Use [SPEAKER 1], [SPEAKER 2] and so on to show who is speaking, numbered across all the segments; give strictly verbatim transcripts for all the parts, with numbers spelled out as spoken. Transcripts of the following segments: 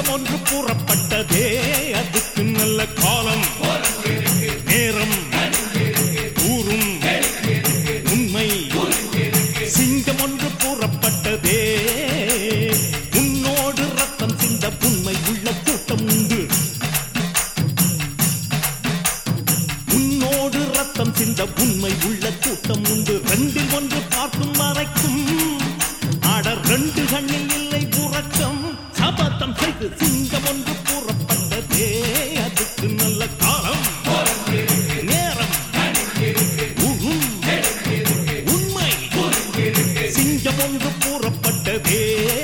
[SPEAKER 1] சிங்கம் ஒன்று கூறப்பட்டதே அதுக்கு நல்ல காலம் நேரம் ஊரும் உண்மை சிங்கம் ஒன்று கூறப்பட்டதே உன்னோடு ரத்தம் சிந்த உண்மை உள்ள கூட்டம் உண்டு உன்னோடு ரத்தம் சிந்த உண்மை உள்ள கூட்டம் உண்டு ரெண்டில் ஒன்று பார்க்கும் வரைக்கும் ஆடர் ரெண்டு கண்ணில் இல்லை உறக்கம் சபதம் செய்து சிங்கம் ஒன்று கூறப்பட்டதே அதுக்கு நல்ல காலம் நேரம் ஊரும் உண்மை சிங்கம் ஒன்று கூறப்பட்டதே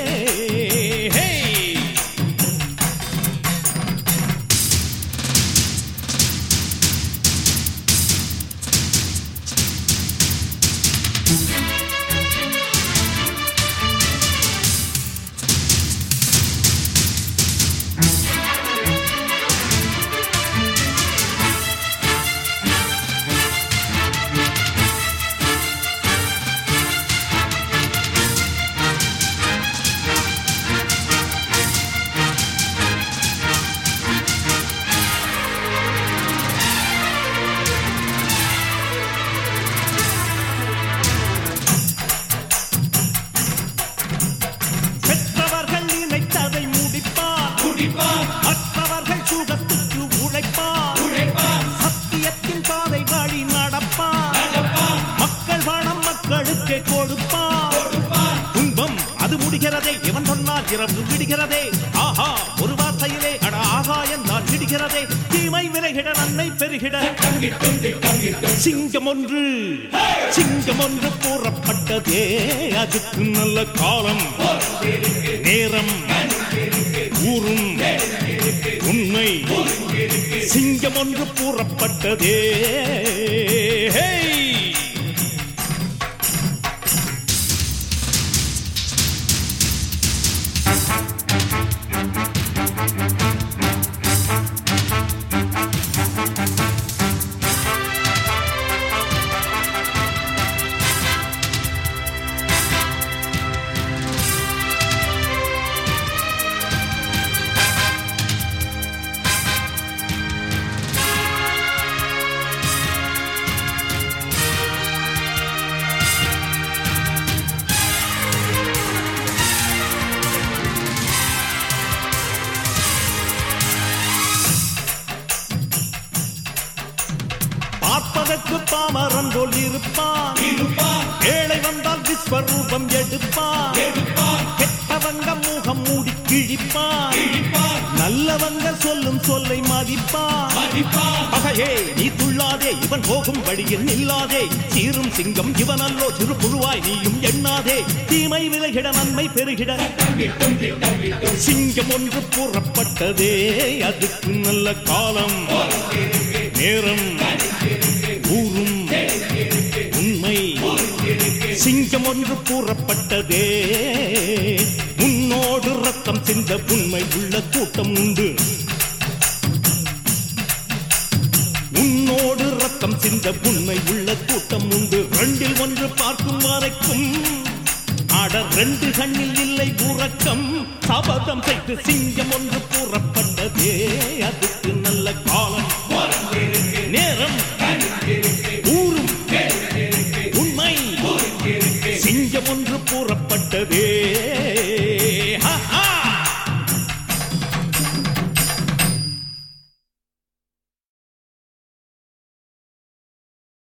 [SPEAKER 1] மற்றவர்கள் சுகத்துக்கு உழைப்பார் சத்தியத்தின் பாதை வழி நடப்பார் மக்கள் பணம் மக்களுக்கே கொடுப்பார் துன்பம் அது முடிகிறதே இவன் சொன்னால் இரவு விடுகிறதே ஆஹா ஒரு வார்த்தையிலே அட ஆகா என்றால் விடுகிறதே தீமை விலகிட நன்மை பெருகிட சிங்கம் ஒன்று சிங்கம் ஒன்று கூறப்பட்டதே அதுக்கு நல்ல காலம் நேரம் ஊரும் உண்மை சிங்கம் ஒன்று கூறப்பட்டதே பார்ப்பதற்கு பாமரன் போல் இருப்பான் ஏழை வந்தால் விஸ்வரூபம் எடுப்பான் கெட்டவங்க முகம் மூடி கிழிப்பான் நல்லவங்க சொல்லும் சொல்லை மதிப்பான் பகையே நீ துள்ளாதே இவன் போகும் வழியில் நில்லாதே சீரும் சிங்கம் இவன் அல்லோ சிறு புழுவாய் நீயும் எண்ணாதே தீமை விலகிட நன்மை பெருகிட சிங்கம் ஒன்று கூறப்பட்டதே அதுக்கு நல்ல காலம் நேரம் ஊரும் உண்மை சிங்கம் ஒன்று கூறப்பட்டதே உன்னோடு ரத்தம் சிந்த உண்மை உள்ள கூட்டம் உண்டு உன்னோடு ரத்தம் சிந்த உண்மை உள்ள கூட்டம் உண்டு ரெண்டில் ஒன்று பார்க்கும் வரைக்கும் ஆடர் ரெண்டு கண்ணில் இல்லை உறக்கம் சபதம் செய்து சிங்கம் ஒன்று கூறப்பட்டதே அதுக்கு நல்ல காலம் நேரம் ஊரும் உண்மை சிங்கம் ஒன்று கூறப்பட்டதே